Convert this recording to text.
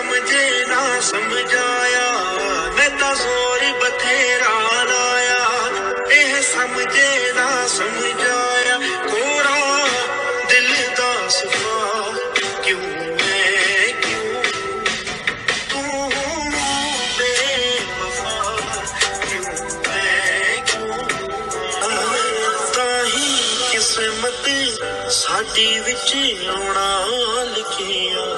समझे ना समझाया, मैं तो जोर बथेरा लाया, यह समझे ना समझाया, कोरा दिल दा सफा क्यों मैं क्यों तू बेवफा क्यों मैं क्यों ताही किस्मत साडी विच आउणा लिखिया।